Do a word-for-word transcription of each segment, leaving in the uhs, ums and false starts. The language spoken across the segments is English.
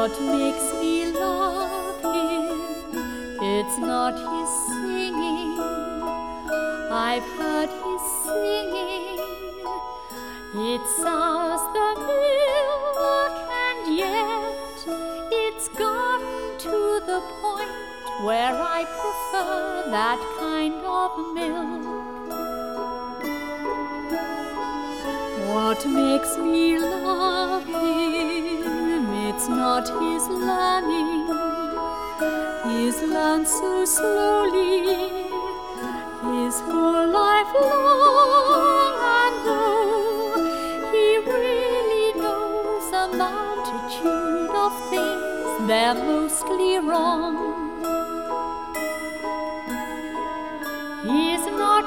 What makes me love him? It's not his singing. I've heard his singing. It sours the milk, and yet it's gotten to the point where I prefer that kind of milk. What makes me love him? It's not his learning. He's learned so slowly, his whole life long, and though he really knows a multitude of things, they're mostly wrong. He's not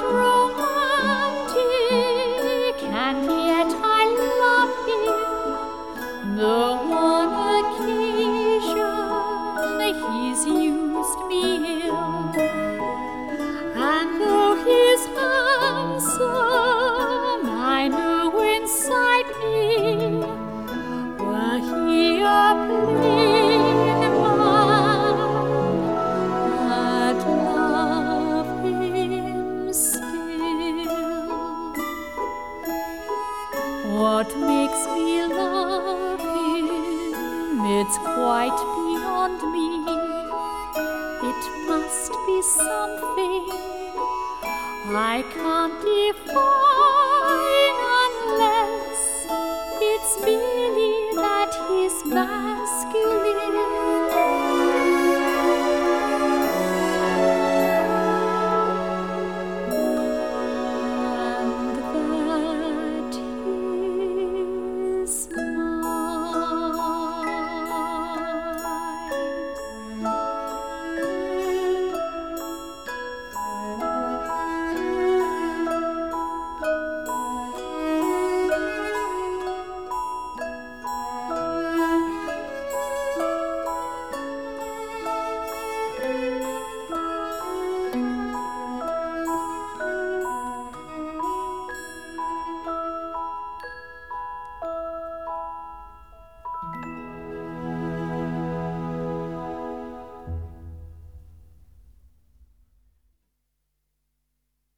romantic, and yet I love him. The one occasion he's used me ill, and though he's handsome, I know inside me, were he a plain man, I'd love him still. What makes me love him? It's quite beyond me. It must be something I can't define.